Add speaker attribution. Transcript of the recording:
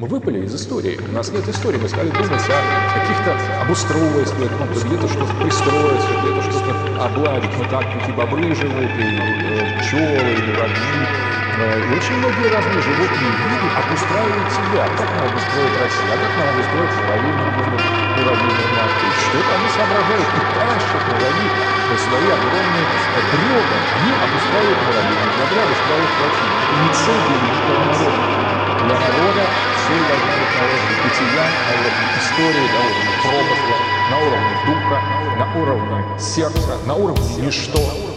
Speaker 1: Мы выпали из истории. У нас нет истории. Мы стали думать о каких-то обустройствах, где-то что-то пристроиться, где-то что-то обладить. Мы как-то типа бобры живут, и пчелы, и муравьи. И очень многие разные животные виды обустраивают себя. Как нам обустроить Россию? А как нам обустроить муравьиную матку? Что-то они соображают и тащат муравьи свои огромные бревна. Они обустраивают муравьиные лагеря, обустраивают плотины. Это не цель для великого народа. Для народа цель должна быть на уровне бытия, на уровне истории, на уровне промысла, на уровне духа, на уровне сердца, на уровне ничто.